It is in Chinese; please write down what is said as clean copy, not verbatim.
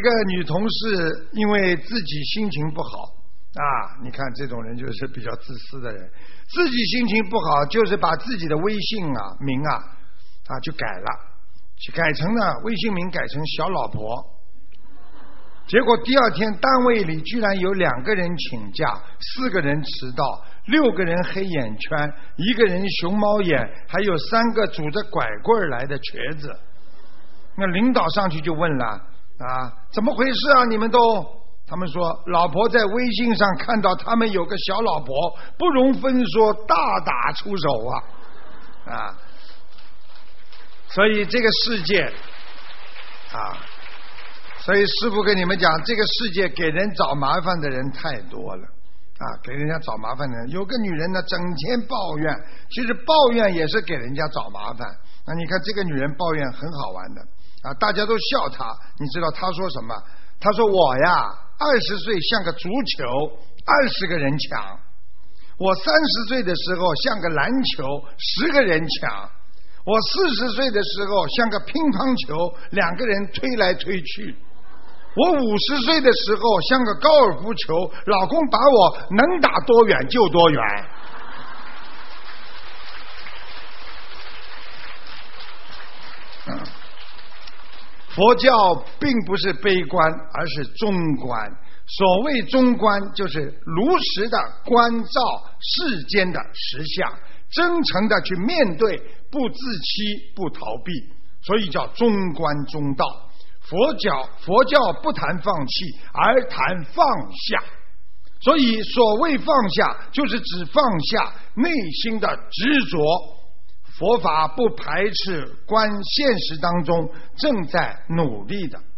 一个女同事因为自己心情不好啊，你看这种人就是比较自私的人，自己心情不好，就是把自己的微信名就改了，改成呢微信名改成小老婆。结果第二天单位里居然有2个人请假，4个人迟到，6个人黑眼圈，1个人熊猫眼，还有3个拄着拐棍来的瘸子。那领导上去就问了怎么回事啊？你们都？他们说老婆在微信上看到他们有个小老婆，不容分说，大打出手所以这个世界所以师父跟你们讲，这个世界给人找麻烦的人太多了给人家找麻烦的人，有个女人呢整天抱怨，其实抱怨也是给人家找麻烦。那你看这个女人抱怨很好玩的大家都笑她，你知道她说什么？她说我呀20岁像个足球，20个人抢；我30岁的时候像个篮球，10个人抢；我40岁的时候像个乒乓球，2个人推来推去；我50岁的时候像个高尔夫球，老公把我能打多远就多远。佛教并不是悲观，而是中观。所谓中观，就是如实的关照世间的实相，真诚的去面对，不自欺，不逃避，所以叫中观中道。佛教不谈放弃，而谈放下。所以所谓放下，就是指放下内心的执着。佛法不排斥观现实当中正在努力的